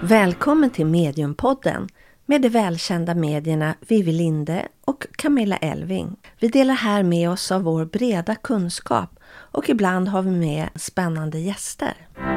Välkommen till Mediumpodden med de välkända medierna Vivi Linde och Camilla Elving. Vi delar här med oss av vår breda kunskap och ibland har vi med spännande gäster.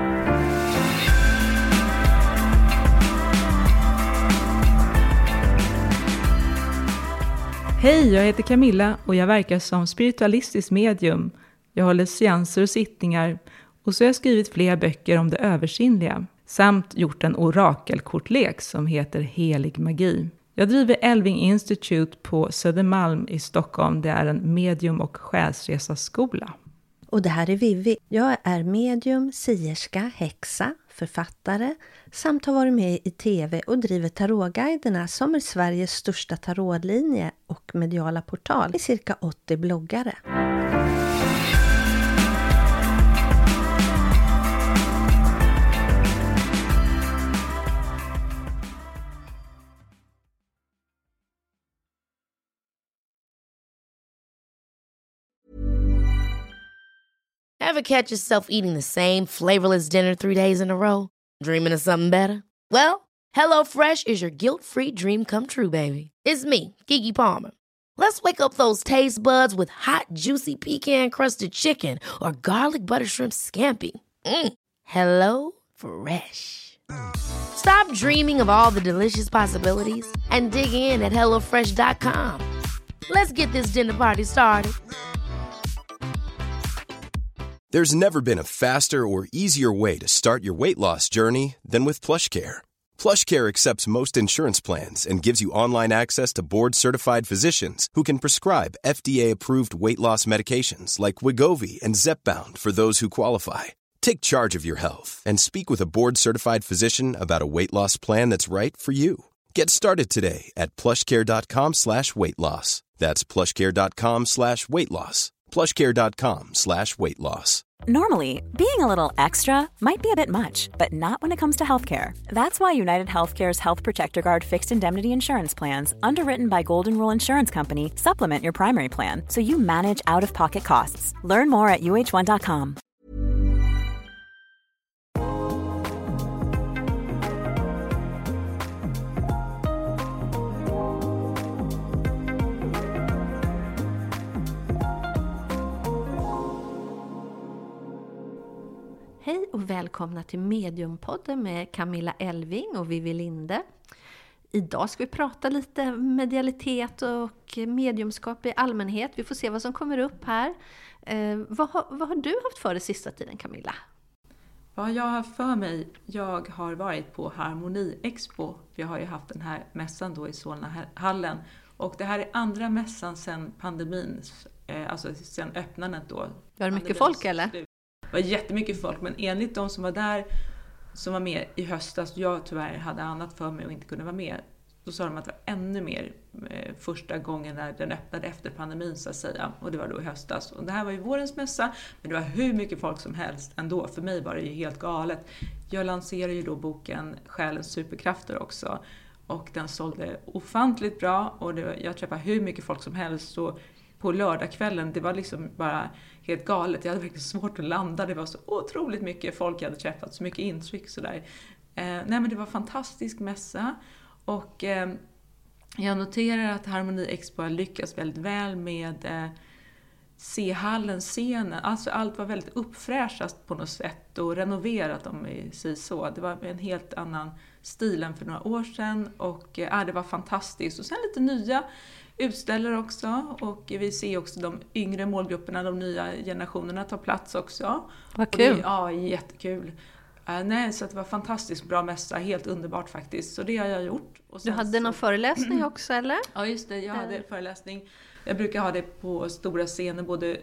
Hej, jag heter Camilla och jag verkar som spiritualistisk medium. Jag håller seanser och sittningar och så har jag skrivit flera böcker om det översinnliga. Samt gjort en orakelkortlek som heter Helig magi. Jag driver Elving Institute på Södermalm i Stockholm. Det är en medium- och själsresaskola. Och det här är Vivi. Jag är medium, sierska, häxa, författare samt har varit med i tv och driver tarotguiderna som är Sveriges största tarotlinje och mediala portal i cirka 80 bloggare. Ever catch yourself eating the same flavorless dinner 3 days in a row? Dreaming of something better? Well, HelloFresh is your guilt-free dream come true, baby. It's me, Keke Palmer. Let's wake up those taste buds with hot, juicy pecan-crusted chicken or garlic butter shrimp scampi. Hello Fresh. Stop dreaming of all the delicious possibilities and dig in at HelloFresh.com. Let's get this dinner party started. There's never been a faster or easier way to start your weight loss journey than with PlushCare. PlushCare accepts most insurance plans and gives you online access to board-certified physicians who can prescribe FDA-approved weight loss medications like Wegovy and Zepbound for those who qualify. Take charge of your health and speak with a board-certified physician about a weight loss plan that's right for you. Get started today at plushcare.com/weightloss. That's plushcare.com/weightloss. plushcare.com/weightloss. Normally, being a little extra might be a bit much, but not when it comes to healthcare. That's why United Healthcare's Health Protector Guard fixed indemnity insurance plans, underwritten by Golden Rule Insurance Company, supplement your primary plan so you manage out-of-pocket costs. Learn more at uh1.com. Hej och välkomna till Mediumpodden med Camilla Elving och Vivi Linde. Idag ska vi prata lite medialitet och mediumskap i allmänhet. Vi får se vad som kommer upp här. Vad har du haft för dig sista tiden, Camilla? Vad jag har för mig, jag har varit på Harmoni Expo. Vi har ju haft den här mässan då i Solnahallen. Och det här är andra mässan sedan pandemin, alltså sedan öppnandet då. Var det mycket folk eller? Det var jättemycket folk, men enligt de som var där, som var med i höstas, jag tyvärr hade annat för mig och inte kunde vara med, då sa de att det var ännu mer första gången när den öppnade efter pandemin så att säga, och det var då i höstas. Och det här var ju vårens mässa, men det var hur mycket folk som helst ändå. För mig var det ju helt galet. Jag lanserade ju då boken Själens superkrafter också, och den sålde ofantligt bra, och jag träffade hur mycket folk som helst. Så på lördagskvällen, det var liksom bara helt galet. Jag hade verkligen svårt att landa. Det var så otroligt mycket folk jag hade träffat. Så mycket intryck sådär. Nej, men det var fantastisk mässa. Och jag noterar att Harmoni Expo lyckas väldigt väl med C-hallen, scenen. Alltså allt var väldigt uppfräschat på något sätt. Och renoverat om vi säger så. Det var en helt annan stil än för några år sedan. Och det var fantastiskt. Och sen lite nya utställare också, och vi ser också de yngre målgrupperna, de nya generationerna ta plats också. Vad kul! Ja, jättekul. Nej, så det var fantastiskt bra mässa, helt underbart faktiskt. Så det har jag gjort. Och Du hade någon föreläsning också, eller? Ja, just det. Jag hade föreläsning. Jag brukar ha det på stora scener både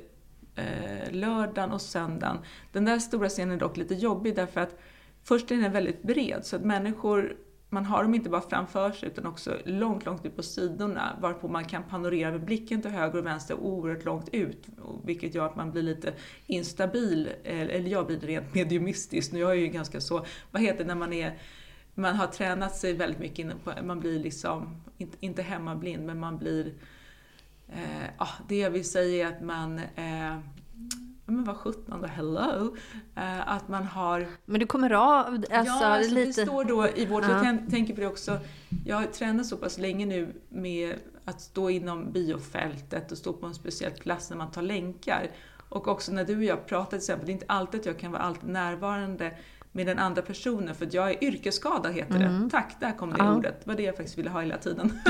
lördagen och söndagen. Den där stora scenen är dock lite jobbig därför att först är den väldigt bred, så att människor, man har dem inte bara framför sig utan också långt ut på sidorna, varpå man kan panorera med blicken till höger och vänster oerhört långt ut, vilket gör att man blir lite instabil, eller jag blir rent mediumistisk. Nu är jag ju ganska så, vad heter det när man har tränat sig väldigt mycket innan på, man blir liksom, inte hemmablind, men man blir, det jag vill säga är att man men vad 17 då, hello, att man har... Men du kommer av, alltså lite... det står då i vårt, jag tänker på det också, jag har tränat så pass länge nu med att stå inom biofältet och stå på en speciell plats när man tar länkar. Och också när du och jag pratar till exempel, det är inte alltid att jag kan vara alltid närvarande med den andra personen, för att jag är yrkesskadad heter det. Tack, där kom det ordet. Det var det jag faktiskt ville ha hela tiden.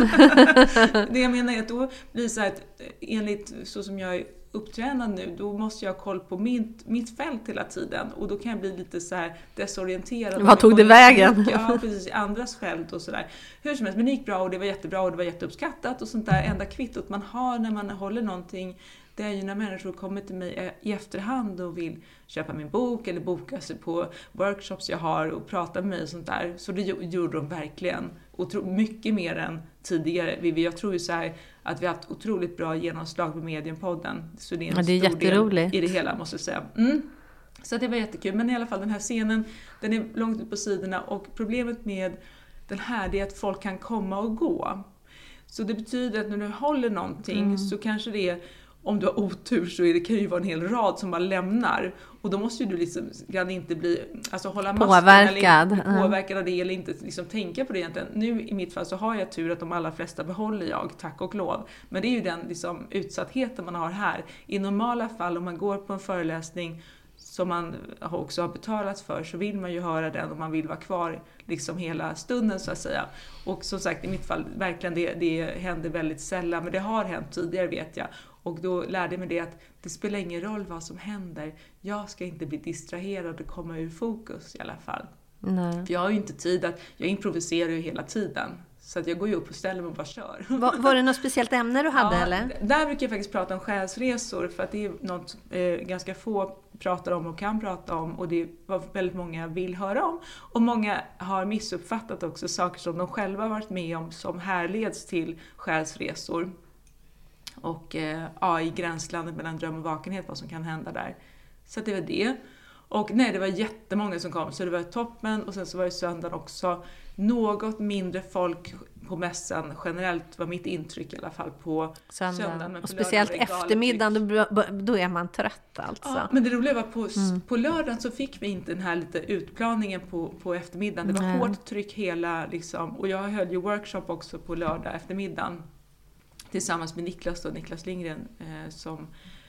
Det jag menar är att då blir så här att enligt så som jag är upptränad nu, då måste jag ha koll på mitt fält hela tiden. Och då kan jag bli lite så här desorienterad. Vad tog det vägen? Ja, precis, i andras fält och sådär. Hur som helst, men det gick bra och det var jättebra och det var jätteuppskattat och sånt där. Enda kvittot man har när man håller någonting, det är ju när människor kommer till mig i efterhand och vill köpa min bok eller boka sig på workshops jag har och prata med mig och sånt där. Så det gjorde de verkligen. Mycket mer än tidigare. Jag tror ju så här att vi har haft otroligt bra genomslag med Mediumpodden. Så det är en stor del i det hela, måste jag säga. Så det var jättekul. Men i alla fall den här scenen, den är långt ut på sidorna. Och problemet med den här är att folk kan komma och gå. Så det betyder att när du håller någonting så kanske det är, om du har otur så kan det ju vara en hel rad som bara lämnar. Och då måste ju du liksom inte bli, alltså hålla påverkad av det eller inte liksom tänka på det egentligen. Nu i mitt fall så har jag tur att de allra flesta behåller jag, tack och lov. Men det är ju den liksom utsattheten man har här. I normala fall om man går på en föreläsning som man också har betalat för, så vill man ju höra den och man vill vara kvar liksom hela stunden så att säga. Och som sagt i mitt fall, verkligen det händer väldigt sällan, men det har hänt tidigare vet jag. Och då lärde jag mig det att det spelar ingen roll vad som händer. Jag ska inte bli distraherad och komma ur fokus i alla fall. Nej. För jag har ju inte tid jag improviserar ju hela tiden. Så att jag går ju upp och ställer mig och bara kör. Var det något speciellt ämne du hade eller? Där brukar jag faktiskt prata om själsresor. För att det är något ganska få pratar om och kan prata om. Och det är vad väldigt många vill höra om. Och många har missuppfattat också saker som de själva har varit med om som härleds till själsresor. Och i gränslandet mellan dröm och vakenhet, vad som kan hända där. Så det var det. Och nej, det var jättemånga som kom. Så det var toppen och sen så var det söndagen också. Något mindre folk på mässan generellt var mitt intryck i alla fall på söndagen. Men och speciellt eftermiddagen, då är man trött alltså. Ja, men det roliga var på lördagen så fick vi inte den här lite utplaningen på eftermiddagen. Det var hårt tryck hela liksom. Och jag höll ju workshop också på lördag eftermiddagen. Tillsammans med Niklas Lindgren som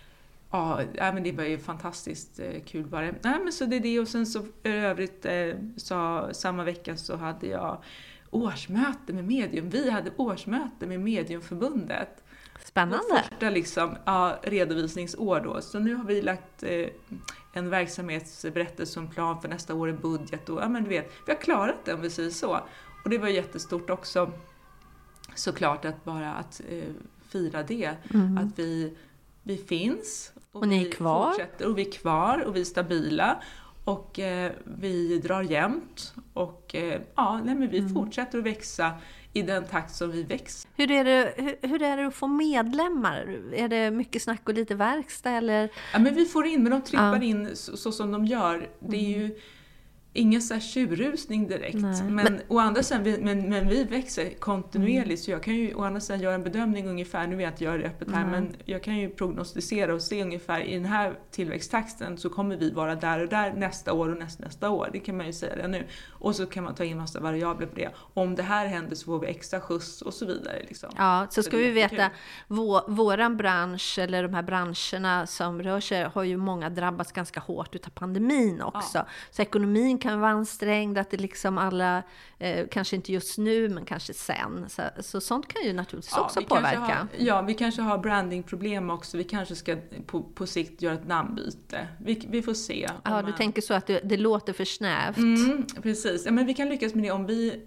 men det var ju fantastiskt kul bara. Men så det är det och sen så övrigt samma vecka så hade jag årsmöte med Medium. Vi hade årsmöte med Mediumförbundet. Spännande. Vårt första liksom, redovisningsår då. Så nu har vi lagt en verksamhetsberättelse och plan för nästa år i budget. Och, men du vet, vi har klarat det om vi säger så. Och det var jättestort också. Såklart att fira det. Att vi finns. Och ni är kvar. Fortsätter, och vi är kvar och vi är stabila. Och vi drar jämnt. Och vi fortsätter att växa i den takt som vi växer. Hur är det att få medlemmar? Är det mycket snack och lite verkstad? Eller? Ja, men vi får in, men de trippar in så som de gör. Det är ju ingen så här tjurrusning direkt. Men å andra sidan, men vi växer kontinuerligt. Så jag kan ju å andra sidan göra en bedömning ungefär. Nu vet jag inte göra det öppet här. Men jag kan ju prognostisera och se ungefär i den här tillväxttakten så kommer vi vara där och där nästa år och nästa år. Det kan man ju säga det nu. Och så kan man ta in massa variabler på det. Om det här händer så får vi extra skjuts och så vidare. Liksom. Ja, så ska vi veta. Våran bransch eller de här branscherna som rör sig har ju många drabbats ganska hårt utav pandemin också. Ja. Så ekonomin kan vara ansträngd, att det liksom alla, kanske inte just nu men kanske sen. Så sånt kan ju naturligtvis också påverka. Vi kanske har brandingproblem också. Vi kanske ska på sikt göra ett namnbyte. Vi får se. Ja, du tänker så att det låter för snävt. Precis. Ja, men vi kan lyckas med det om vi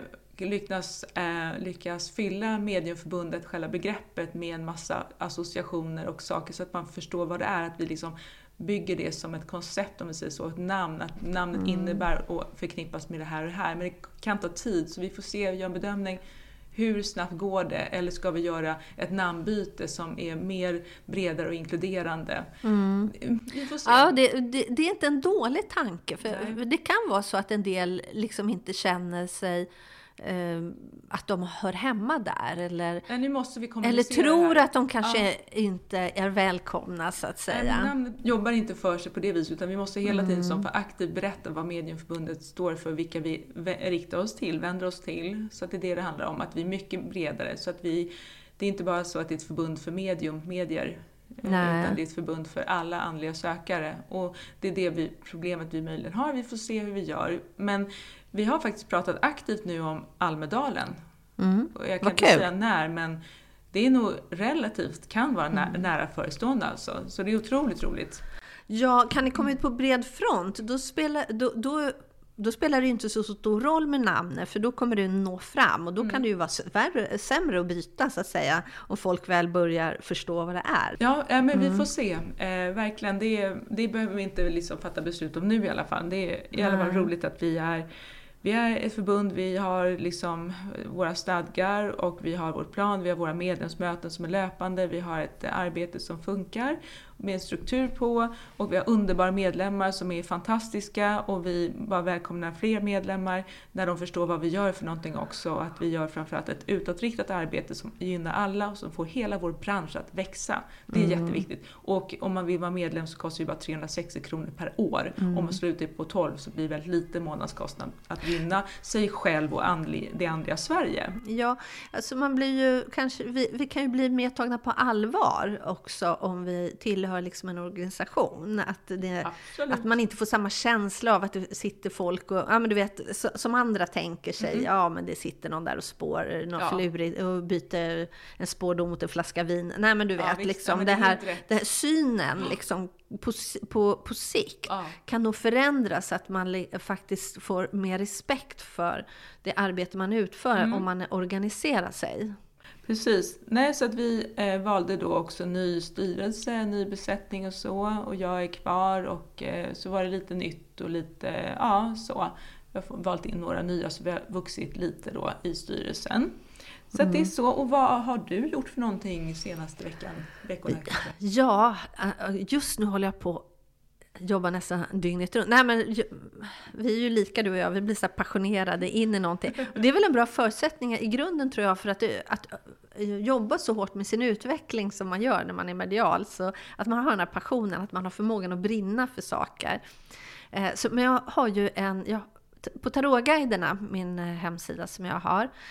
lyckas fylla Mediumförbundet, själva begreppet, med en massa associationer och saker så att man förstår vad det är. Att vi liksom bygger det som ett koncept, om vi säger så, ett namn. Att namnet innebär och förknippas med det här och det här. Men det kan ta tid, så vi får se och göra en bedömning. Hur snabbt går det? Eller ska vi göra ett namnbyte som är mer bredare och inkluderande? Vi får se. Ja, det är inte en dålig tanke. För det kan vara så att en del liksom inte känner sig att de hör hemma där. Eller, nu måste vi eller kommunicera tror här. att de kanske inte är välkomna, så att säga. Namnet jobbar inte för sig på det viset, utan vi måste hela tiden som för aktivt berätta vad Mediumförbundet står för, vilka vi riktar oss till, vänder oss till. Så att det är det handlar om, att vi är mycket bredare. Så att det är inte bara så att det är ett förbund för medier. Nej. Utan det är ett förbund för alla andliga sökare. Och det är det problemet vi möjligen har. Vi får se hur vi gör. Men vi har faktiskt pratat aktivt nu om Almedalen. Och jag kan inte säga när, men det är nog relativt, kan vara nära förestående alltså. Så det är otroligt roligt. Ja, kan ni komma ut på bred front, då spelar det ju inte så stor roll med namnet, för då kommer det nå fram, och då kan det ju vara sämre att byta, så att säga, om folk väl börjar förstå vad det är. Ja, men vi får se. Verkligen, det behöver vi inte liksom fatta beslut om nu i alla fall. Det är i alla fall roligt att vi är ett förbund, vi har liksom våra stadgar och vi har vår plan, vi har våra medlemsmöten som är löpande, vi har ett arbete som funkar med en struktur på, och vi har underbara medlemmar som är fantastiska, och vi bara välkomnar fler medlemmar när de förstår vad vi gör för någonting också, att vi gör framförallt ett utåtriktat arbete som gynnar alla och som får hela vår bransch att växa. Det är jätteviktigt. Och om man vill vara medlem så kostar det bara 360 kronor per år. Om man slutar på 12 så blir det väldigt lite månadskostnad att gynna sig själv och det andliga Sverige. Ja, alltså man blir ju kanske, vi kan ju bli mer tagna på allvar också om vi tillhör liksom en organisation, att man inte får samma känsla av att det sitter folk och, ja men du vet, som andra tänker sig, ja men det sitter någon där och spår någon flurig och byter en spårdom mot en flaska vin. Nej men du vet, visst, liksom det här synen liksom på sikt kan nog förändras, att man faktiskt får mer respekt för det arbete man utför om man organiserar sig. Precis. Nej, så att vi valde då också ny styrelse, ny besättning och så. Och jag är kvar, och så var det lite nytt och lite, så. Jag har valt in några nya, så vi har vuxit lite då i styrelsen. Så att det är så. Och vad har du gjort för någonting senaste veckorna? Ja, just nu håller jag på jobbar nästan dygnet runt. Nej, men vi är ju lika, du och jag. Vi blir så passionerade in i någonting. Och det är väl en bra förutsättning i grunden, tror jag, för att jobba så hårt med sin utveckling som man gör när man är medial. Så att man har den här passionen, att man har förmågan att brinna för saker. Men jag har ju på Tarotguiderna, min hemsida som jag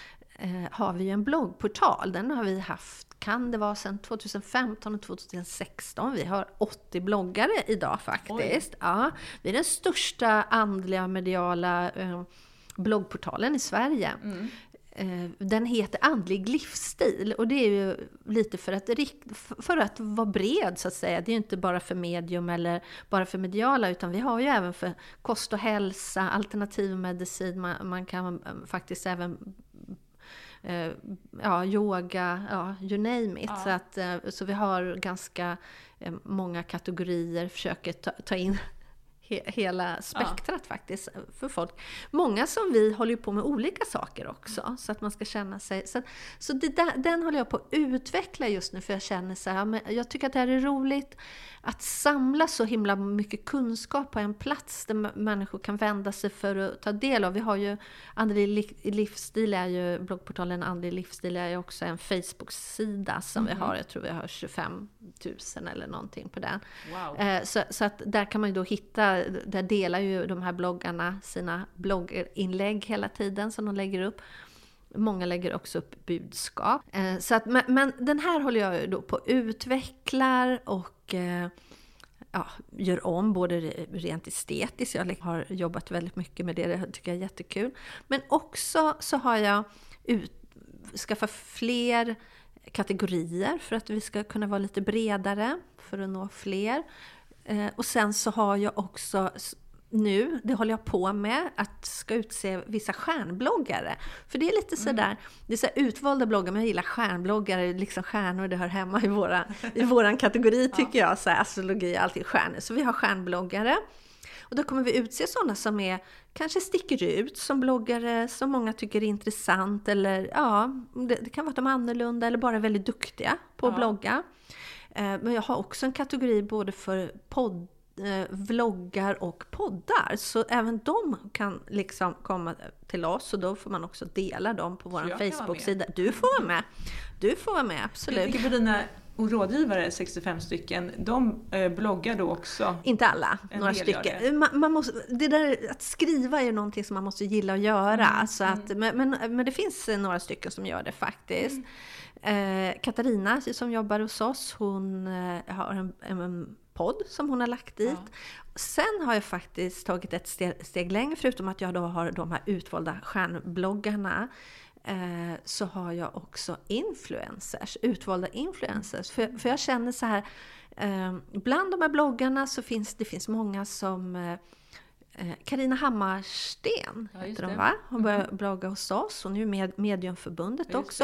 har vi ju en bloggportal. Den har vi haft, kan det vara sedan 2015 och 2016. Vi har 80 bloggare idag faktiskt. Ja, vi är den största andliga mediala bloggportalen i Sverige. Den heter Andlig livsstil, och det är ju lite för att vara bred, så att säga. Det är ju inte bara för medium eller bara för mediala, utan vi har ju även för kost och hälsa, alternativ medicin. Man kan faktiskt även yoga, you name it. Så vi har ganska många kategorier, försöker ta in hela spektrat faktiskt för folk. Många som vi håller på med olika saker också, så att man ska känna sig så den håller jag på att utveckla just nu, för jag känner så här, men jag tycker att det här är roligt att samla så himla mycket kunskap på en plats där människor kan vända sig för att ta del av. Vi har ju Andlig livsstil, är ju bloggportalen Andlig livsstil, är ju också en Facebook-sida som vi har. Jag tror vi har 25 000 eller någonting på den. Wow. Så att där kan man ju då hitta, där delar ju de här bloggarna sina blogginlägg hela tiden som de lägger upp. Många lägger också upp budskap. Så att, men den här håller jag ju då på att utvecklar och gör om, både rent estetiskt. Jag har jobbat väldigt mycket med det tycker jag är jättekul. Men också så har jag skaffat fler kategorier för att vi ska kunna vara lite bredare, för att nå fler. Och sen så har jag också nu, det håller jag på med, att ska utse vissa stjärnbloggare. För det är lite sådär, det är så utvalda bloggar, men jag gillar stjärnbloggare, liksom stjärnor, det hör hemma i våran kategori tycker jag, så här, astrologi, alltid stjärnor. Så vi har stjärnbloggare. Och då kommer vi utse sådana som kanske sticker ut som bloggare, som många tycker är intressant, eller det kan vara att de är annorlunda eller bara väldigt duktiga på att blogga. Men jag har också en kategori både för vloggar och poddar. Så även de kan liksom komma till oss och då får man också dela dem på vår Facebook-sida. Du får vara med. Du får vara med, absolut. Jag tycker på dina rådgivare, 65 stycken, de bloggar då också? Inte alla, några stycken. Man måste, det där att skriva är ju någonting som man måste gilla att göra. Så att, men det finns några stycken som gör det faktiskt. Katarina som jobbar hos oss, hon har en podd som hon har lagt dit. Sen har jag faktiskt tagit ett steg längre, förutom att jag då har de här utvalda stjärnbloggarna, så har jag också utvalda influencers. För jag känner så här, bland de här bloggarna så finns många som Carina Hammarsten heter hon, va? Hon börjar blogga hos oss. Hon är ju med Mediumförbundet också.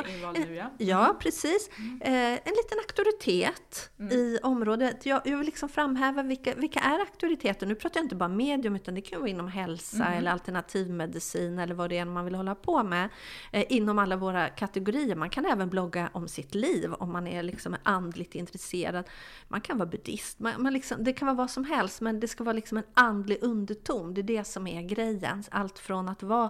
Ja, precis. En liten auktoritet i området. Jag vill liksom framhäva vilka är auktoriteter. Nu pratar jag inte bara medium, utan det kan vara inom hälsa eller alternativmedicin eller vad det är man vill hålla på med. Inom alla våra kategorier. Man kan även blogga om sitt liv om man är liksom andligt intresserad. Man kan vara buddhist. Det kan vara vad som helst, men det ska vara liksom en andlig underton. Det är det som är grejen. Allt från att vara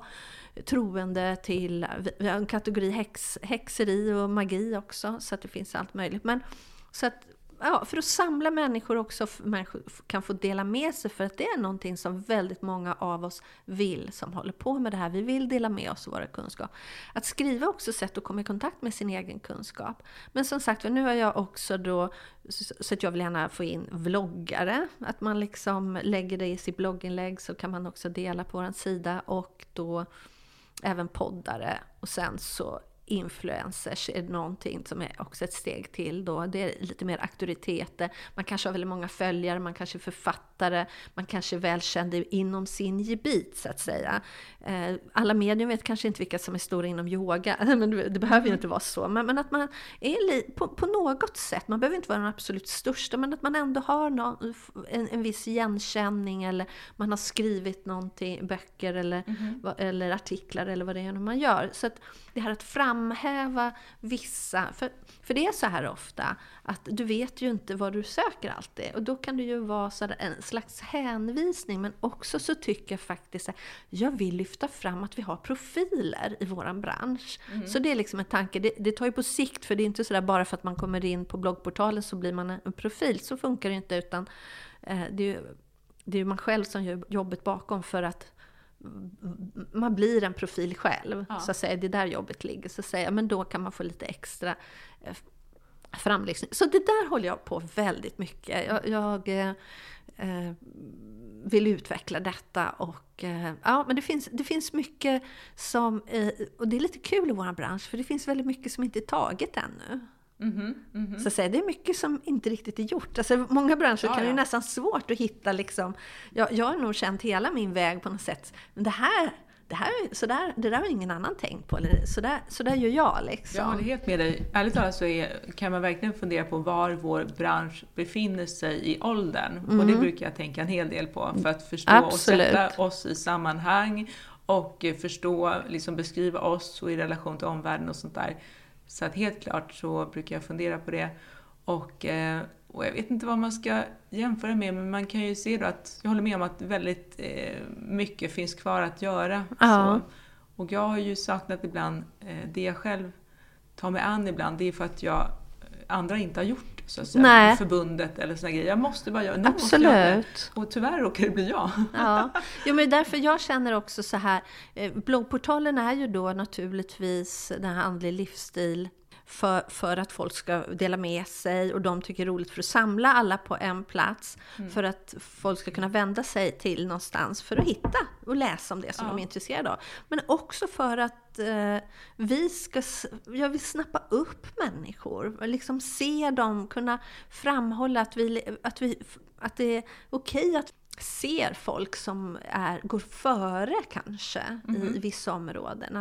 troende till en kategori häxeri och magi också. Så att det finns allt möjligt. Men så att, för att samla människor också, människor kan få dela med sig, för att det är någonting som väldigt många av oss vill, som håller på med det här. Vi vill dela med oss av våra kunskap. Att skriva också sätt att komma i kontakt med sin egen kunskap. Men som sagt, nu har jag också då, så att jag vill gärna få in vloggare. Att man liksom lägger det i sitt blogginlägg, så kan man också dela på vår sida, och då även poddare. Och sen så influencers är någonting som är också ett steg till då. Det är lite mer auktoriteter. Man kanske har väldigt många följare, man kanske är författare, man kanske är välkänd inom sin gebit så att säga. Alla medier vet kanske inte vilka som är stora inom yoga, men det behöver ju inte vara så. Men att man är på något sätt, man behöver inte vara den absolut största, men att man ändå har en viss igenkänning, eller man har skrivit någonting, böcker eller artiklar eller vad det är man gör. Så att det här att framhäva vissa, för det är så här ofta att du vet ju inte vad du söker alltid, och då kan det ju vara så en slags hänvisning. Men också så tycker jag faktiskt att jag vill lyfta fram att vi har profiler i våran bransch. Så det är liksom en tanke, det tar ju på sikt, för det är inte så där bara för att man kommer in på bloggportalen så blir man en profil. Så funkar det inte, utan det är ju man själv som gör jobbet bakom för att man blir en profil själv. Så att säga, det där jobbet ligger, så att säga, men då kan man få lite extra framlysning. Så det där håller jag på väldigt mycket. Jag vill utveckla detta, och men det finns mycket som, och det är lite kul i vår bransch, för det finns väldigt mycket som inte är taget ännu. Så att säga, det är mycket som inte riktigt är gjort. Alltså, många branscher kan ju nästan svårt att hitta liksom, jag har nog känt hela min väg på något sätt, men det där har ingen annan tänkt på, eller så där gör jag liksom. Jag håller helt med dig. Ärligt talat så kan man verkligen fundera på var vår bransch befinner sig i åldern. Och det brukar jag tänka en hel del på, för att förstå och sätta oss i sammanhang, och förstå, liksom beskriva oss och i relation till omvärlden och sånt där. Så att helt klart så brukar jag fundera på det. Och jag vet inte vad man ska jämföra med, men man kan ju se då att jag håller med om att väldigt mycket finns kvar att göra. Så. Och jag har ju saknat ibland, det jag själv tar mig an ibland, det är för att andra inte har gjort, så att säga, förbundet eller såna grejer. Jag måste bara göra. Absolut. Och tyvärr råkar det bli jag. Men därför jag känner också så här, bloggportalen är ju då naturligtvis den här andlig livsstil för att folk ska dela med sig, och de tycker det är roligt för att samla alla på en plats, för att folk ska kunna vända sig till någonstans för att hitta och läsa om det som de är intresserade av. Men också för att jag vill snappa upp människor, liksom se dem, kunna framhålla att det är okej att ser folk som går före kanske i vissa områden,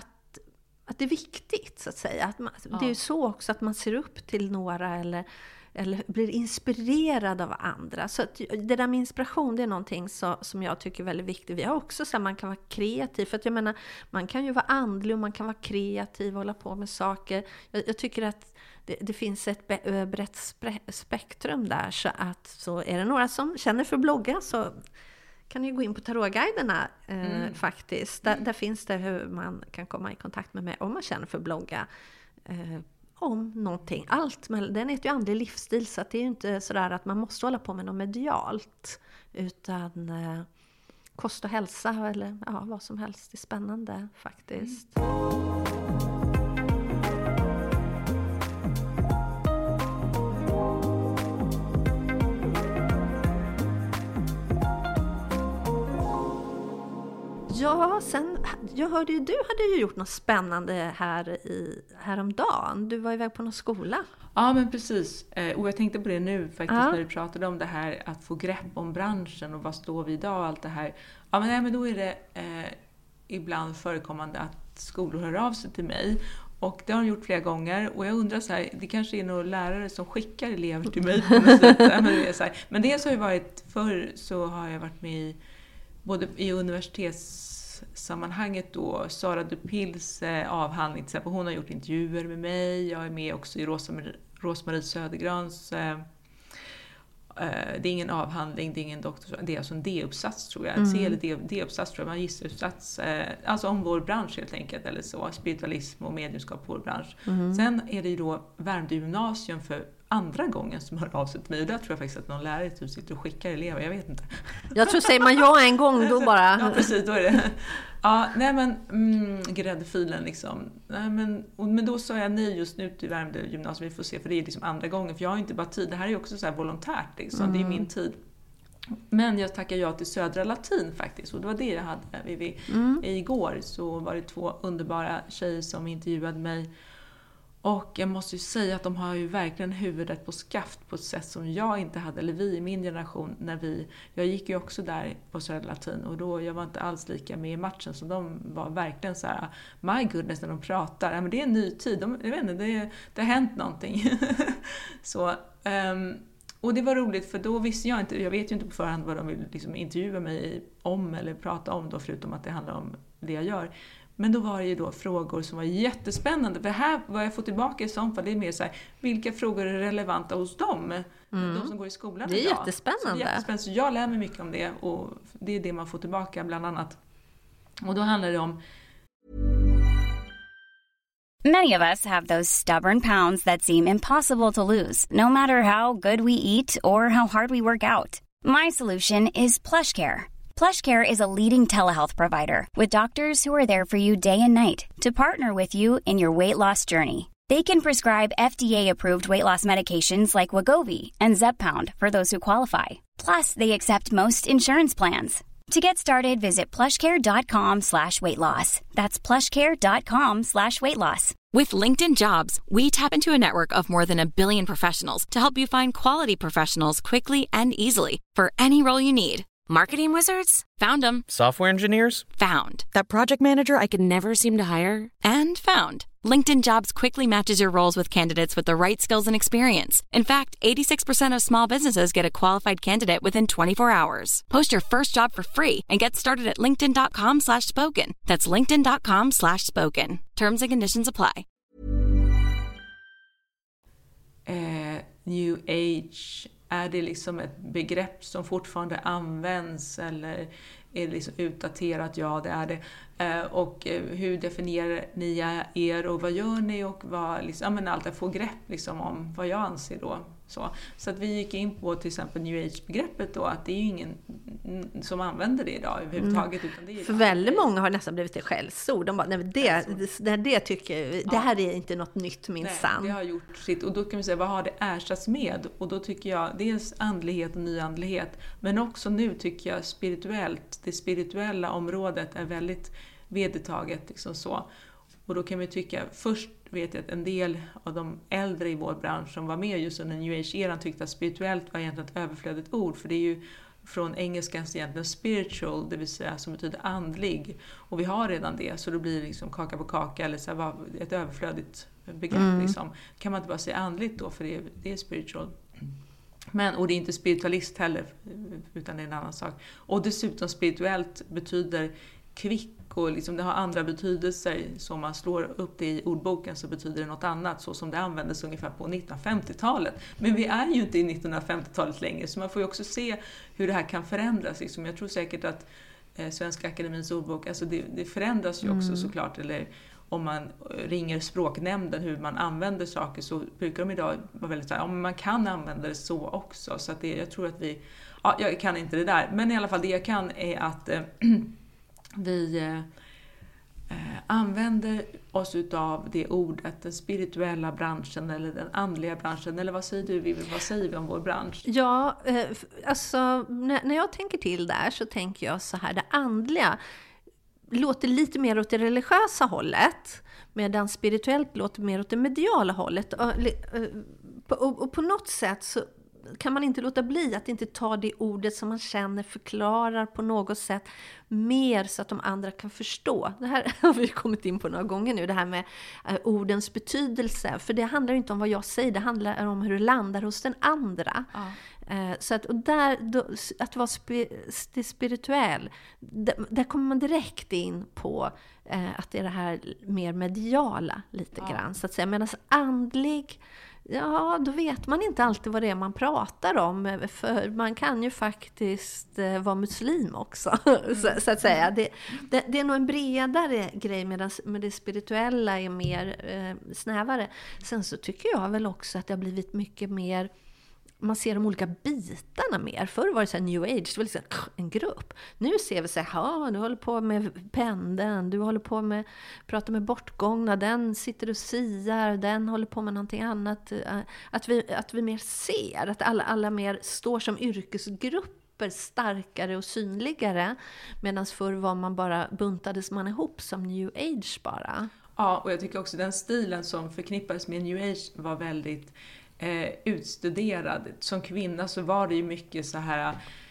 att det är viktigt så att säga. Det är ju så också att man ser upp till några, eller eller blir inspirerad av andra. Så att det där med inspiration, det är någonting som jag tycker är väldigt viktigt. Vi har också så att man kan vara kreativ. För att jag menar, man kan ju vara andlig och man kan vara kreativ och hålla på med saker. Jag tycker att det finns ett brett spektrum där. Så är det några som känner för blogga, så kan ni gå in på tarotguiderna faktiskt. Där finns det hur man kan komma i kontakt med mig om man känner för blogga. Om någonting. Allt, men den heter ju andlig livsstil, så att det är ju inte sådär att man måste hålla på med något medialt, utan kost och hälsa eller vad som helst är spännande faktiskt. Ja, sen, jag hörde ju, du hade ju gjort något spännande häromdagen. Du var iväg på någon skola. Ja, men precis. Och jag tänkte på det nu faktiskt när du pratade om det här att få grepp om branschen och vad står vi idag och allt det här. Ja, men då är det ibland förekommande att skolor hör av sig till mig. Och det har de gjort flera gånger. Och jag undrar så här, det kanske är några lärare som skickar elever till mig på något sätt. Men dels har jag varit, förr så har jag varit med i både i universitetssammanhanget då, Sara Dupils avhandling, till exempel, hon har gjort intervjuer med mig. Jag är med också i Rosmarie Södergrans, det är ingen avhandling, det är ingen doktor, det är alltså en D-uppsats tror jag, D-uppsats tror jag, magisteruppsats, alltså om vår bransch helt enkelt, eller så, spiritualism och mediumskap på vår bransch. Sen är det ju då Värmdö gymnasium för andra gången som hör av sig till mig, och där tror jag faktiskt att någon lärare typ sitter och skickar elever, jag vet inte. Jag tror, säger man ja en gång då bara. Ja, precis, då är det. Ja, nej men gräddfilen liksom. Nej, men då sa jag nej just nu till Värmdö gymnasium, vi får se, för det är liksom andra gången, för jag har inte bara tid, det här är ju också så här volontärt liksom, det är min tid. Men jag tackar ja till Södra Latin faktiskt, och det var det jag hade igår, så var det 2 underbara tjejer som intervjuade mig. Och jag måste ju säga att de har ju verkligen huvudet på skaft på ett sätt som jag inte hade, eller vi i min generation, jag gick ju också där på Södra Latin, och då jag var inte alls lika med i matchen, så de var verkligen så här, my goodness, när de pratar, ja, men det är en ny tid, jag vet inte, det har hänt någonting. Så, och det var roligt, för då visste jag vet ju inte på förhand vad de vill liksom intervjua mig om eller prata om då, förutom att det handlar om det jag gör. Men då var det ju då frågor som var jättespännande. För här var jag fått tillbaka i sånt fall. Det är mer så här, vilka frågor är relevanta hos dem? De som går i skolan idag. Det är jättespännande. Så jag lär mig mycket om det. Och det är det man får tillbaka bland annat. Och då handlar det om... Many of us have those stubborn pounds that seem impossible to lose, no matter how good we eat or how hard we work out. My solution is PlushCare. PlushCare is a leading telehealth provider with doctors who are there for you day and night to partner with you in your weight loss journey. They can prescribe FDA-approved weight loss medications like Wegovy and Zepbound for those who qualify. Plus, they accept most insurance plans. To get started, visit plushcare.com/weightloss. That's plushcare.com/weightloss. With LinkedIn Jobs, we tap into a network of more than 1 billion professionals to help you find quality professionals quickly and easily for any role you need. Marketing wizards? Found them. Software engineers? Found. That project manager I could never seem to hire? And found. LinkedIn Jobs quickly matches your roles with candidates with the right skills and experience. In fact, 86% of small businesses get a qualified candidate within 24 hours. Post your first job for free and get started at linkedin.com/spoken. That's linkedin.com/spoken. Terms and conditions apply. New Age, är det liksom ett begrepp som fortfarande används, eller är det liksom utdaterat? Ja, det är det. Och hur definierar ni er och vad gör ni, och vad liksom, allt att få grepp liksom om vad jag anser då. Så att vi gick in på till exempel New Age-begreppet då, att det är ju ingen som använder det idag överhuvudtaget. Utan det är för väldigt många har nästan blivit ett skällsord. De bara, det tycker det här är inte något nytt minsann. Det har gjort sitt, och då kan vi säga, vad har det ersatts med? Och då tycker jag, dels andlighet och nyandlighet, men också nu tycker jag spirituellt, det spirituella området är väldigt vedertaget liksom så. Och då kan vi tycka, först vet jag att en del av de äldre i vår bransch som var med just under New Age-eran tyckte att spirituellt var egentligen ett överflödigt ord, för det är ju från engelskans egentligen spiritual, det vill säga som betyder andlig, och vi har redan det, så då blir det liksom kaka på kaka, eller så här, ett överflödigt begrepp liksom. Kan man inte bara säga andligt då, för det är spiritual. Och det är inte spiritualist heller, utan det är en annan sak. Och dessutom spirituellt betyder kvick, och liksom det har andra betydelser. Så om man slår upp det i ordboken så betyder det något annat, så som det användes ungefär på 1950-talet. Men vi är ju inte i 1950-talet längre, så man får ju också se hur det här kan förändras. Liksom. Jag tror säkert att Svenska Akademins ordbok, alltså det förändras ju också såklart. Eller om man ringer språknämnden hur man använder saker, så brukar de idag vara väldigt så här, man kan använda det så också. Så att jag tror att jag kan inte det där. Men i alla fall det jag kan är att vi använder oss utav det ordet, den spirituella branschen eller den andliga branschen. Eller vad säger du, Vivi? Vad säger vi om vår bransch? Ja, alltså när jag tänker till där så tänker jag så här, det andliga låter lite mer åt det religiösa hållet, medan spirituellt låter mer åt det mediala hållet. Och på något sätt så kan man inte låta bli att inte ta det ordet som man känner förklarar på något sätt mer så att de andra kan förstå. Det här har vi kommit in på några gånger nu, det här med ordens betydelse. För det handlar inte om vad jag säger, det handlar om hur det landar hos den andra. Ja. Så att, och där, att vara spirituell, där kommer man direkt in på att det är det här mer mediala lite grann. Så att säga. Medan andlig, ja, då vet man inte alltid vad det är man pratar om. För man kan ju faktiskt vara muslim också, så att säga. Det är nog en bredare grej, medan det spirituella är mer snävare. Sen så tycker jag väl också att det har blivit mycket mer, man ser de olika bitarna mer. Förr var det så här new age, det var liksom en grupp. Nu ser vi så här, du håller på med pendeln, du håller på med, pratar med bortgångna, den sitter och siar, den håller på med någonting annat. Att vi mer ser, att alla mer står som yrkesgrupper starkare och synligare. Medan förr var man bara, buntades man ihop som new age bara. Ja, och jag tycker också den stilen som förknippades med new age var väldigt utstuderad. Som kvinna så var det ju mycket så här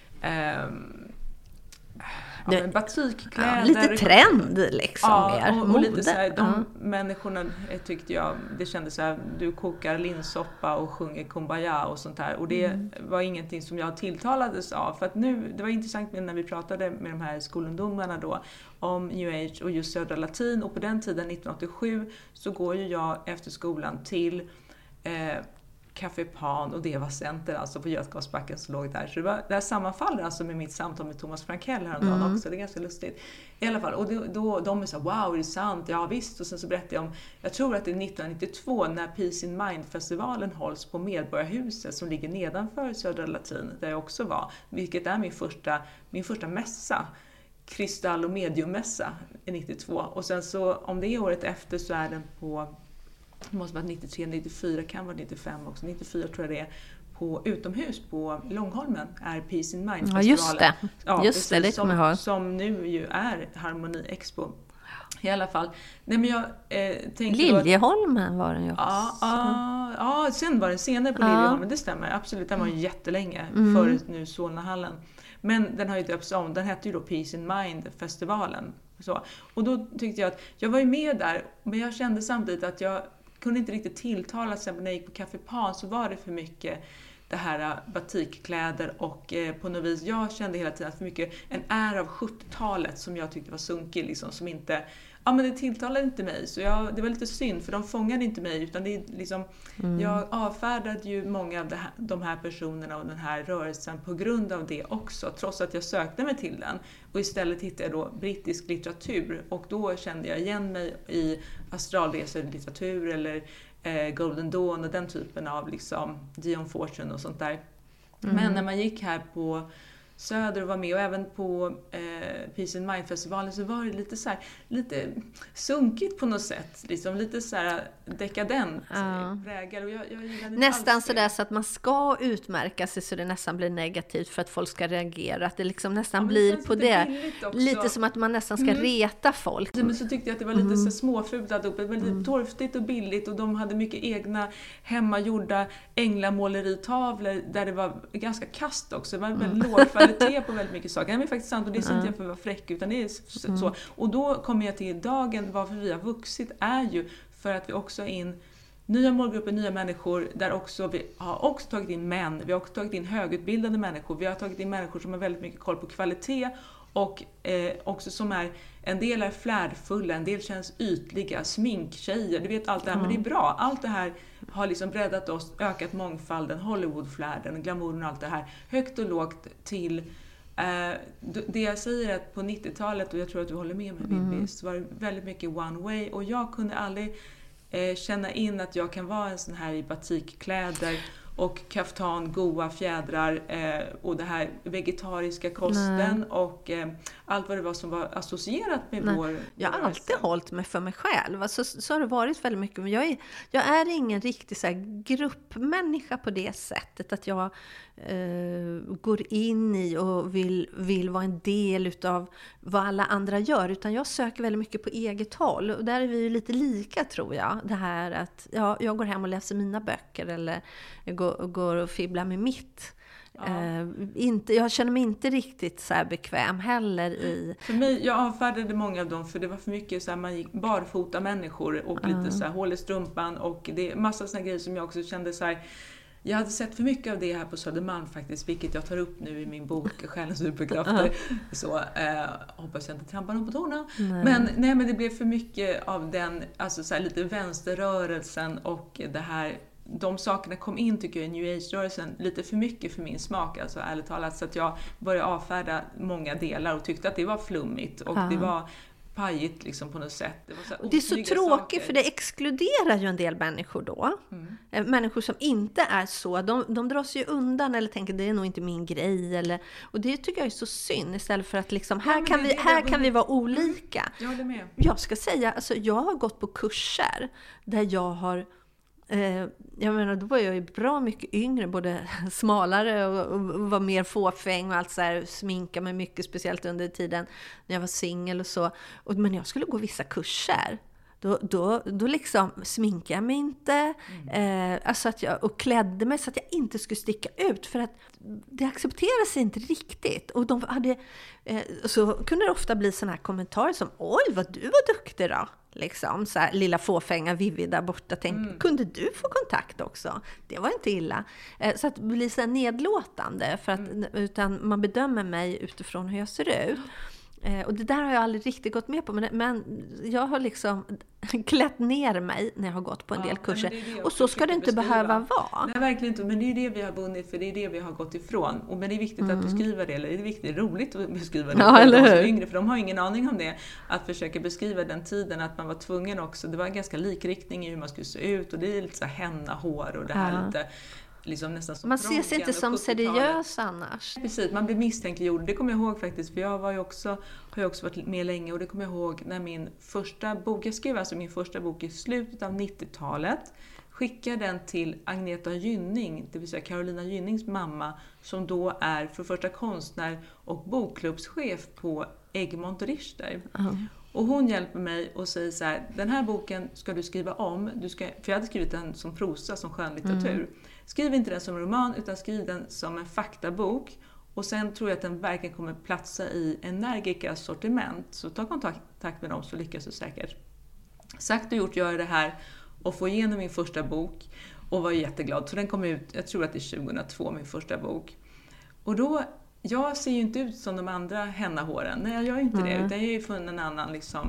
batikkläder. Lite trend liksom. Ja, och lite så här, de människorna tyckte jag, det kändes så här, du kokar linssoppa och sjunger kumbaya och sånt här. Och det var ingenting som jag tilltalades av. För att nu, det var intressant när vi pratade med de här skolungdomarna då om New Age och just Södra Latin. Och på den tiden, 1987, så går ju jag efter skolan till Café Pan, och det var center alltså på Götgasbacken som låg där. Så det här sammanfaller alltså med mitt samtal med Thomas Frankell häromdagen också. Det är ganska lustigt. I alla fall, och då de är så wow, är det sant? Ja visst. Och sen så berättade jag om, jag tror att det är 1992 när Peace in Mind-festivalen hålls på Medborgarhuset som ligger nedanför Södra Latin, där jag också var. Vilket är min första mässa. Kristall- och mediummässa i 92. Och sen så, om det är året efter, så är den på, det måste vara 93, 94, kan vara 95 också, 94 tror jag det är, på utomhus på Långholmen är Peace in Mind-festivalen. Ja, just det, det kommer jag ihåg. Som nu ju är Harmoni Expo. I alla fall. Nej, men jag tänkte Liljeholmen var den ju också. Ja, sen var det senare på Liljeholmen, det stämmer. Absolut, den var ju jättelänge före nu Solnahallen. Men den har ju döpts om, den hette ju då Peace in Mind-festivalen. Så. Och då tyckte jag att, jag var ju med där, men jag kände samtidigt att jag kunde inte riktigt tilltala sig. När jag gick på Café Pan så var det för mycket det här batikkläder och på något vis, jag kände hela tiden att för mycket en ära av 70-talet som jag tyckte var sunkig liksom, som inte, men det tilltalade inte mig, så det var lite synd för de fångade inte mig, utan det är liksom, jag avfärdade ju många av de här personerna och den här rörelsen på grund av det också, trots att jag sökte mig till den, och istället hittade jag då brittisk litteratur, och då kände jag igen mig i astralreselitteratur eller Golden Dawn och den typen av liksom Dion Fortune och sånt där. Men när man gick här på Söder och var med, och även på Peace in Mind-festivalen, så var det lite så här, lite sunkigt på något sätt, liksom lite så här dekadent prägel, och jag nästan så där så att man ska utmärka sig, så det nästan blir negativt för att folk ska reagera, att det liksom nästan blir på det lite som att man nästan ska reta folk. Men så tyckte jag att det var lite så småfult alltihop, det var lite torftigt och billigt, och de hade mycket egna hemmagjorda änglamåleritavlor där det var ganska kast också, det var väldigt låg kvalitet på väldigt mycket saker. Det är faktiskt sant, och det är inte jag för att vara fräck, utan det är så. Och då kommer jag till dagen, varför vi har vuxit är ju för att vi också in nya målgrupper, nya människor, där också vi har också tagit in män, vi har också tagit in högutbildade människor, vi har tagit in människor som har väldigt mycket koll på kvalitet och också som är, en del är flärdfulla, en del känns ytliga, sminktjejer, du vet allt det här, men det är bra. Allt det här har liksom breddat oss, ökat mångfalden, Hollywoodflärden, glamouren och allt det här, högt och lågt till det jag säger att på 90-talet, och jag tror att du håller med mig Vivi, så var det väldigt mycket one way, och jag kunde aldrig känna in att jag kan vara en sån här i batikkläder och kaftan, goa fjädrar och det här vegetariska kosten och allt vad det var som var associerat med vår. Jag har alltid hållit mig för mig själv. Alltså, så har det varit väldigt mycket. Men jag är ingen riktig så här gruppmänniska på det sättet att jag går in i och vill vara en del utav vad alla andra gör. Utan jag söker väldigt mycket på eget håll. Och där är vi ju lite lika, tror jag. Det här att jag går hem och läser mina böcker eller går och fibblar med mitt. Jag känner mig inte riktigt så här bekväm heller i... För mig, jag avfärdade många av dem för det var för mycket så här, man gick barfota människor och lite så här hål i strumpan och det är massa såna grejer som jag också kände så här. Jag hade sett för mycket av det här på Södermalm faktiskt, vilket jag tar upp nu i min bok Själens superkrafter. Så hoppas jag inte trampar någon på tårna. Men det blev för mycket av den, alltså så här, lite vänsterrörelsen och det här. De sakerna kom in, tycker jag, i New Age-rörelsen lite för mycket för min smak, alltså ärligt talat, så att jag började avfärda många delar och tyckte att det var flummigt och det var pajigt liksom på något sätt. Det är så tråkigt för det exkluderar ju en del människor då. Människor som inte är så, de drar sig ju undan eller tänker det är nog inte min grej eller, och det tycker jag är så synd istället för att liksom här kan vi vara olika. Jag håller med. Jag ska säga, alltså jag har gått på kurser där jag har jag menar, då var jag ju bra mycket yngre, både smalare och var mer fåfäng och allt så här, sminka mig mycket, speciellt under tiden när jag var singel och så. Men jag skulle gå vissa kurser. Då liksom sminkade jag mig inte alltså och klädde mig så att jag inte skulle sticka ut, för att det accepteras inte riktigt. Och de hade, så kunde det ofta bli såna här kommentarer som oj vad du var duktig då. Liksom, så här, lilla fåfänga Vivi där borta tänkte, kunde du få kontakt också? Det var inte illa. Så att det blir så här nedlåtande för att, utan man bedömer mig utifrån hur jag ser ut. Och det där har jag aldrig riktigt gått med på, men jag har liksom klätt ner mig när jag har gått på en del kurser. Och så ska det inte behöva vara. Nej, verkligen inte. Men det är det vi har vunnit, för det är det vi har gått ifrån. Men det är viktigt att beskriva det, eller det är viktigt, roligt att beskriva det för de som är yngre, för de har ingen aning om det. Att försöka beskriva den tiden, att man var tvungen också. Det var en ganska likriktning i hur man skulle se ut, och det är lite så här henna hår och det här lite... Liksom nästan som man ses inte som seriös annars. Precis, man blir misstänkliggjord. Det kommer jag ihåg faktiskt, för jag har ju också varit med länge, och det kommer jag ihåg när min första bok, jag skrev alltså min första bok i slutet av 90-talet, skickade den till Agneta Gynning, det vill säga Carolina Gynnings mamma, som då är för första konstnär och bokklubbschef på Egmont och Richter. Och hon hjälper mig och säger så här, den här boken ska du skriva om, för jag hade skrivit den som prosa, som skönlitteratur. Skriv inte den som roman, utan skriv den som en faktabok. Och sen tror jag att den verkligen kommer platsa i Energikas sortiment. Så ta kontakt med dem, så lyckas du säkert. Sagt och gjort, gör det här och få igenom min första bok. Och var jätteglad. Så den kom ut, jag tror att det är 2002, min första bok. Och då, jag ser ju inte ut som de andra hennahåren. Nej, jag gör inte det. Utan jag är ju från en annan, liksom,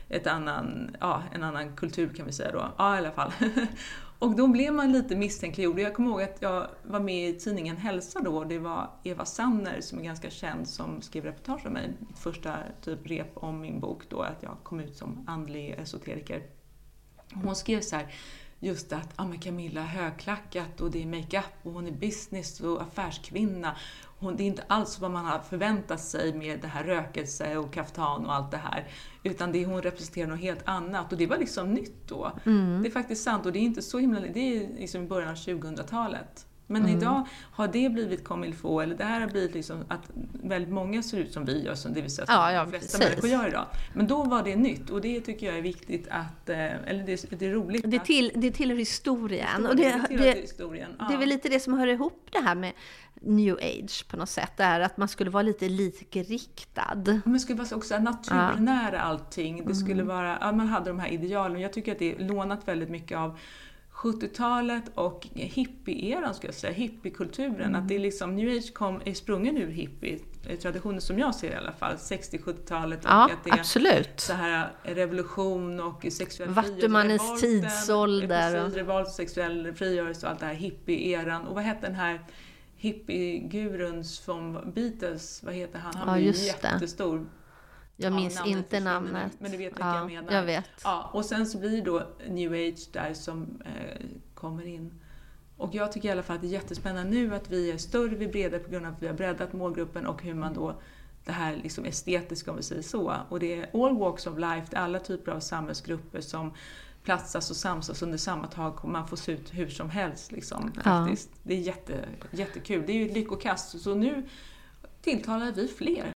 en annan kultur kan vi säga då. Ja, i alla fall. Och då blev man lite misstänkliggjord. Jag kommer ihåg att jag var med i tidningen Hälsa då. Det var Eva Sanner som är ganska känd som skrev reportage om mig. Mitt första typ rep om min bok då, att jag kom ut som andlig esoteriker. Hon skrev så här, just att men Camilla är högklackat och det är makeup och hon är business och affärskvinna. Det är inte alls vad man har förväntat sig med det här rökelse och kaftan och allt det här. Utan hon representerar något helt annat. Och det var liksom nytt då. Det är faktiskt sant, och det är inte så himla... Det är liksom i början av 2000-talet. Men idag har det blivit comme il faut, eller det här har blivit liksom att väldigt många ser ut som vi gör, som det vill säga som de flesta människor gör idag. Men då var det nytt, och det tycker jag är viktigt att, eller det är roligt. Det tillhör historien. Och det är väl lite det som hör ihop det här med New Age på något sätt, det är att man skulle vara lite likriktad. Man skulle vara också naturnära allting. Det skulle vara, man hade de här idealen. Jag tycker att det är lånat väldigt mycket av 70-talet och hippie-eran, ska jag säga, hippiekulturen, att det är liksom New Age är sprungen ur hippie-traditionen, som jag ser i alla fall, 60-70-talet, och Ja, att det är absolut. så här revolution och sexuell Vattumannens tidsålder. Precis, revolt, sexuell frigörelse och allt det här, hippie-eran. Och vad hette den här hippie-gurun från Beatles, vad heter han? Han blir jättestor. Jag minns inte namnet. Men du vet vilka jag menar. Jag vet. Ja, och sen så blir det då New Age där som kommer in. Och jag tycker i alla fall att det är jättespännande nu att vi är större, vi är bredare på grund av att vi har breddat målgruppen och hur man då, det här liksom estetiska, om vi säger så. Och det är all walks of life, det är alla typer av samhällsgrupper som platsas och samsas under samma tak, och man får se ut hur som helst liksom, faktiskt. Det är jättekul. Det är ju ett lyckokast, så nu tilltalar vi fler.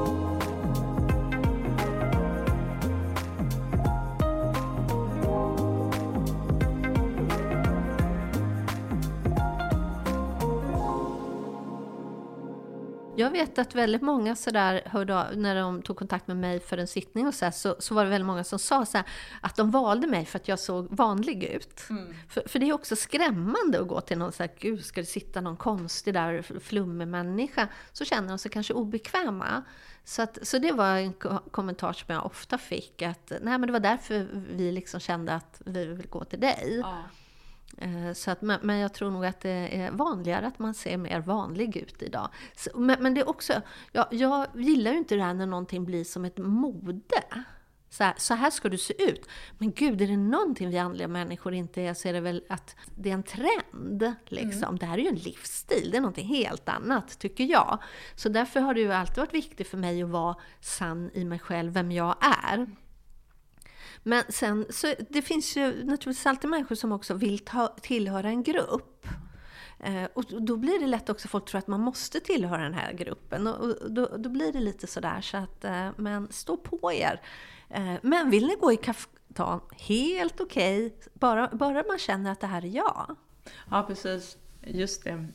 Jag vet att väldigt många sådär hörde av, när de tog kontakt med mig för en sittning och så var det väldigt många som sa så här, att de valde mig för att jag såg vanlig ut. För det är också skrämmande att gå till någon så här, gud, ska det sitta någon konstig där flummig människa, så känner de sig kanske obekväma. Så det var en kommentar som jag ofta fick, att nej, men det var därför vi liksom kände att vi vill gå till dig. Ja. Så att, men jag tror nog att det är vanligare att man ser mer vanlig ut idag. Men det är också, jag gillar ju inte det här när någonting blir som ett mode. Så här ska du se ut. Men gud, är det någonting vi andliga människor inte är, så är det väl att det är en trend. Liksom. Det här är ju en livsstil, det är någonting helt annat, tycker jag. Så därför har det ju alltid varit viktigt för mig att vara sann i mig själv, vem jag är. Men sen, så det finns ju naturligtvis alltid människor som också vill tillhöra en grupp. Och då blir det lätt också, folk tror att man måste tillhöra den här gruppen. Och då blir det lite sådär, så att, men stå på er. Men vill ni gå i kaftan, helt okej. Bara man känner att det här är jag. Ja, precis. Just det.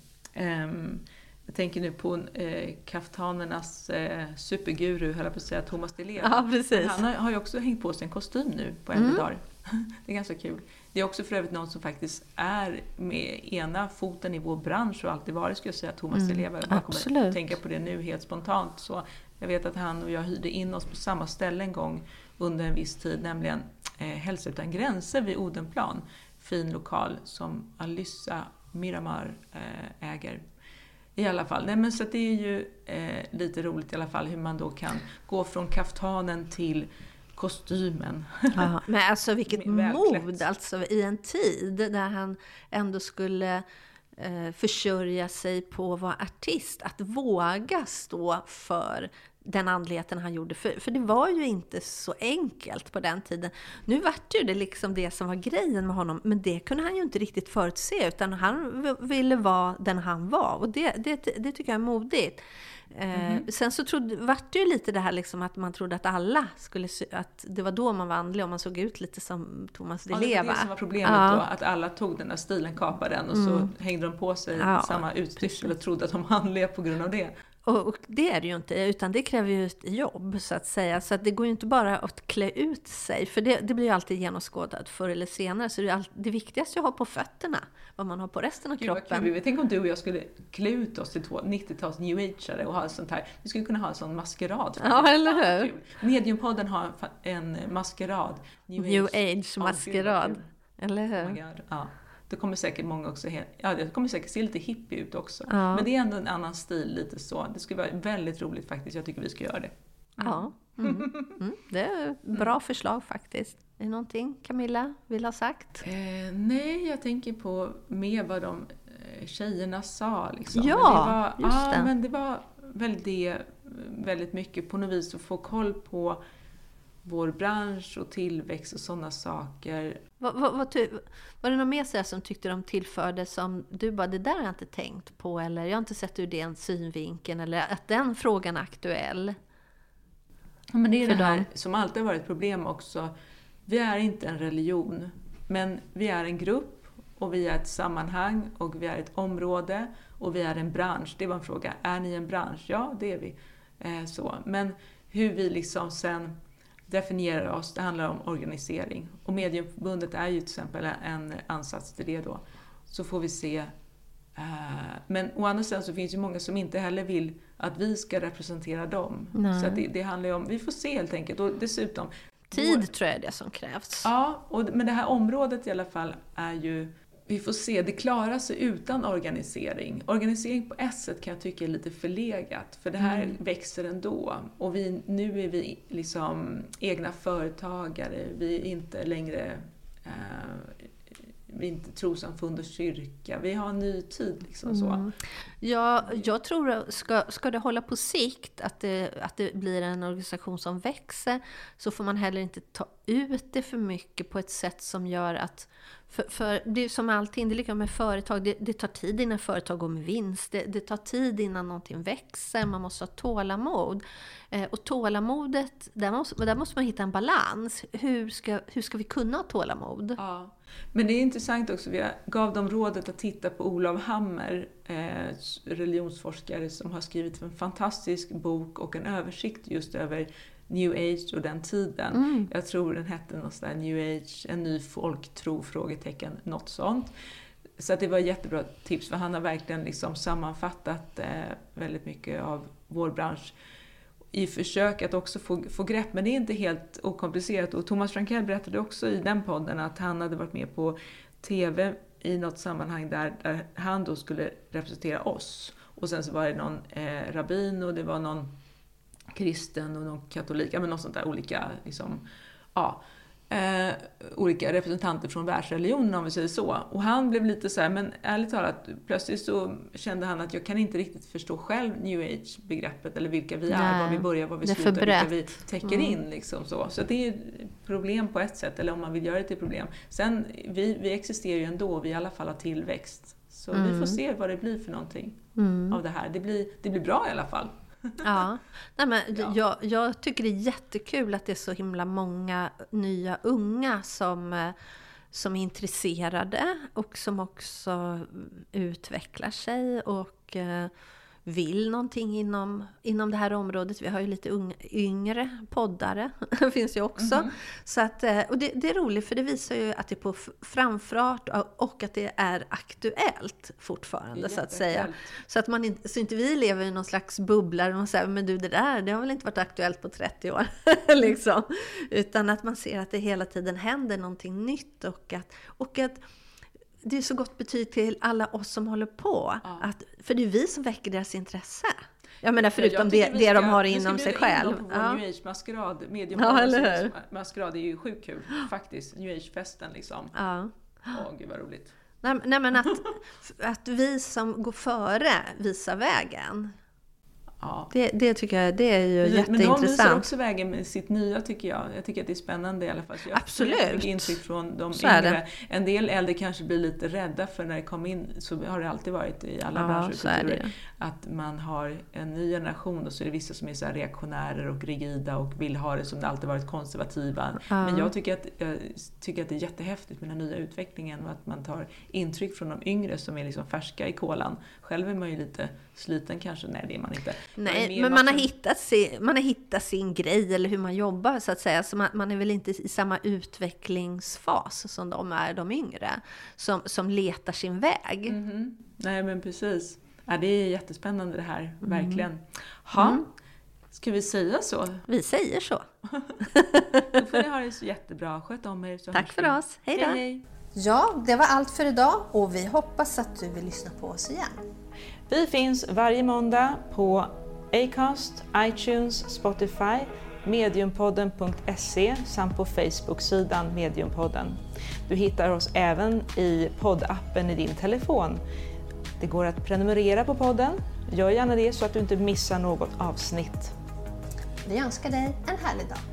Jag tänker nu på kaftanernas superguru, höll jag på att säga, Thomas Di Leva. Ja, precis. Han har ju också hängt på sig en kostym nu på en dag. Det är ganska kul. Det är också för övrigt någon som faktiskt är med ena foten i vår bransch och alltid varit, skulle jag säga, Thomas Di Leva. Jag kommer att tänka på det nu helt spontant. Så jag vet att han och jag hyrde in oss på samma ställe en gång under en viss tid, nämligen Hälsa utan gränser vid Odenplan. Fin lokal som Alyssa Miramar äger. I alla fall. Nej, men så det är ju lite roligt i alla fall hur man då kan gå från kaftanen till kostymen. Ja, men alltså vilket mod, alltså i en tid där han ändå skulle försörja sig på att vara artist, att våga stå för den andligheten han gjorde. För det var ju inte så enkelt på den tiden. Nu var det liksom det som var grejen med honom. Men det kunde han ju inte riktigt förutse. Utan han ville vara den han var. Och det tycker jag är modigt. Sen så vart det ju lite det här liksom, att man trodde att alla skulle, att det var då man var andlig, och man såg ut lite som Thomas Di Leva. Det var det som var problemet då, att alla tog den där stilen, kapade den och så hängde de på sig samma utstyrsel och trodde att de var andliga på grund av det. Och det är det ju inte, utan det kräver ju ett jobb, så att säga. Så att det går ju inte bara att klä ut sig, för det blir ju alltid genomskådat förr eller senare. Så det viktigaste jag har på fötterna, vad man har på resten av kroppen. Jag tänker om du och jag skulle klä ut oss till 90-tals New Age och ha sånt här. Vi skulle kunna ha en sån maskerad. Ja, eller hur? Mediumpodden har en maskerad. New Age maskerad. Eller hur? Oh my God. Ja. Det kommer säkert många också, det kommer säkert se lite hippie ut också. Ja. Men det är ändå en annan stil, lite så. Det skulle vara väldigt roligt faktiskt. Jag tycker vi ska göra det. Ja, det är ett bra förslag faktiskt. Är det någonting Camilla vill ha sagt? Nej, jag tänker på med vad de tjejerna sa. Liksom. Ja, men just det. Men det var väldigt mycket på något vis att få koll på vår bransch och tillväxt och sådana saker. Var det något mer så som tyckte de tillförde som du bara, det där har jag inte tänkt på, eller jag har inte sett ur den synvinkeln, eller att den frågan är aktuell? Ja, men det är det här som alltid har varit ett problem också. Vi är inte en religion, men vi är en grupp och vi är ett sammanhang och vi är ett område och vi är en bransch. Det var en fråga. Är ni en bransch? Ja, det är vi. Så. Men hur vi liksom sen definierar oss, det handlar om organisering. Och Mediumförbundet är ju till exempel en ansats till det då. Så får vi se. Men å andra sidan så finns ju många som inte heller vill att vi ska representera dem. Nej. Så att det handlar ju om, vi får se helt enkelt. Och dessutom... Tid tror jag är det som krävs. Ja, men det här området i alla fall är ju... Vi får se, det klarar sig utan organisering. Organisering på S-et kan jag tycka är lite förlegat. För det här växer ändå. Och nu är vi liksom egna företagare. Vi är inte längre... vi är inte trossamfund och kyrka. Vi har en ny tid liksom så. Ja, jag tror ska det hålla på sikt att det blir en organisation som växer, så får man heller inte ta ut det för mycket på ett sätt som gör att för det är som allting, det är lika med företag, det tar tid innan företag går med vinst, det tar tid innan någonting växer, man måste ha tålamod. Och tålamodet, där måste man hitta en balans. Hur ska vi kunna ha tålamod? Ja. Men det är intressant också, vi gav dem rådet att titta på Olof Hammer, religionsforskare som har skrivit en fantastisk bok och en översikt just över New Age och den tiden. Jag tror den hette något sådär New Age, en ny folktro, frågetecken, något sånt. Så att det var ett jättebra tips, för han har verkligen liksom sammanfattat väldigt mycket av vår bransch i försök att också få grepp. Men det är inte helt okomplicerat. Och Thomas Frankell berättade också i den podden att han hade varit med på TV i något sammanhang där han då skulle representera oss. Och sen så var det någon rabbin och det var någon kristen och någon katolik. Men något sånt där olika liksom, olika representanter från världsreligionen, om vi säger så. Och han blev lite så här, men ärligt talat, plötsligt så kände han att jag kan inte riktigt förstå själv New Age-begreppet, eller vilka vi är, var vi börjar, var vi slutar, vilka vi täcker in. Liksom så det är ett problem på ett sätt, eller om man vill göra det till problem. Sen, vi existerar ju ändå, vi i alla fall har tillväxt. Så vi får se vad det blir för någonting av det här. Det blir bra i alla fall. Ja, nej men jag tycker det är jättekul att det är så himla många nya unga som är intresserade och som också utvecklar sig och vill någonting inom det här området. Vi har ju lite yngre poddare, det finns ju också. Så att, och det är roligt, för det visar ju att det är på framfart och att det är aktuellt fortfarande, så att säga. Så att så inte vi lever i någon slags bubbla och säger, men du, det har väl inte varit aktuellt på 30 år liksom. Utan att man ser att det hela tiden händer någonting nytt och att det är så gott betyg till alla oss som håller på. För det är vi som väcker deras intresse. Jag menar, förutom det de har inom sig själv. New Age-maskerad, maskerad är ju sjukt kul faktiskt. New Age-festen liksom. Gud vad roligt. Nej, men att vi som går före visar vägen. Ja. Det tycker jag, det är ju jätteintressant. Men de visar också vägen med sitt nya, tycker jag. Jag tycker att det är spännande i alla fall. Absolut. Jag fick intryck från de yngre. En del äldre kanske blir lite rädda, för när det kom in, så har det alltid varit i alla branscher och kulturer, att man har en ny generation, och så är det vissa som är så här reaktionärer och rigida och vill ha det som det alltid varit, konservativa. Men jag tycker att det är jättehäftigt med den nya utvecklingen, och att man tar intryck från de yngre som är liksom färska i kolan. Själv är man ju lite sliten kanske. Nej, det är man inte. Nej, men man har hittat sin grej, eller hur man jobbar, så att säga. Så man är väl inte i samma utvecklingsfas som de yngre som letar sin väg. Nej, men precis. Ja, det är jättespännande det här, verkligen. Ska vi säga så? Vi säger så. Då får ni ha det så jättebra. Sköt om er. Så tack för oss. Hej då. Hej. Ja, det var allt för idag, och vi hoppas att du vill lyssna på oss igen. Vi finns varje måndag på Acast, iTunes, Spotify, mediumpodden.se samt på Facebook-sidan Mediumpodden. Du hittar oss även i poddappen i din telefon. Det går att prenumerera på podden. Gör gärna det så att du inte missar något avsnitt. Vi önskar dig en härlig dag.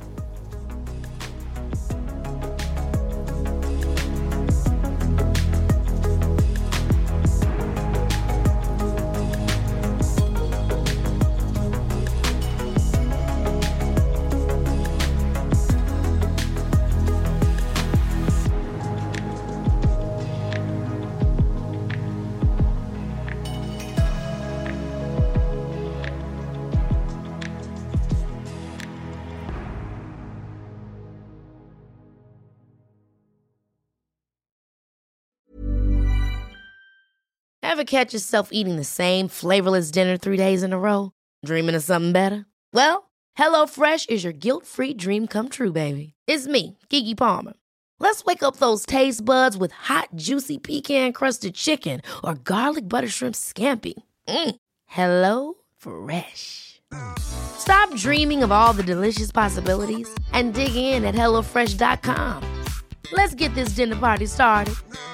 Ever catch yourself eating the same flavorless dinner 3 days in a row? Dreaming of something better? Well, HelloFresh is your guilt-free dream come true, baby. It's me, Keke Palmer. Let's wake up those taste buds with hot, juicy pecan-crusted chicken or garlic butter shrimp scampi. Hello Fresh. Stop dreaming of all the delicious possibilities and dig in at HelloFresh.com. Let's get this dinner party started.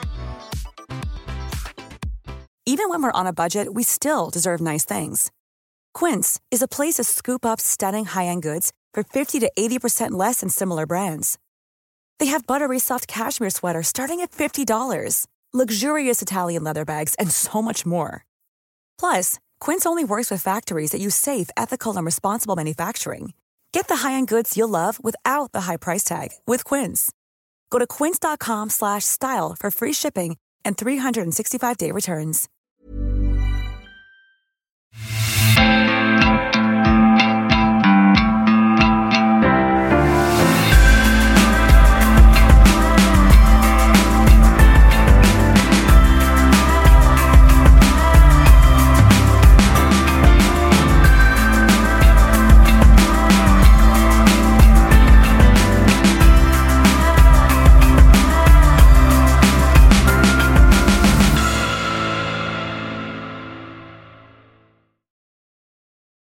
Even when we're on a budget, we still deserve nice things. Quince is a place to scoop up stunning high-end goods for 50 to 80% less than similar brands. They have buttery soft cashmere sweaters starting at $50, luxurious Italian leather bags, and so much more. Plus, Quince only works with factories that use safe, ethical, and responsible manufacturing. Get the high-end goods you'll love without the high price tag with Quince. Go to quince.com/style for free shipping and 365-day returns.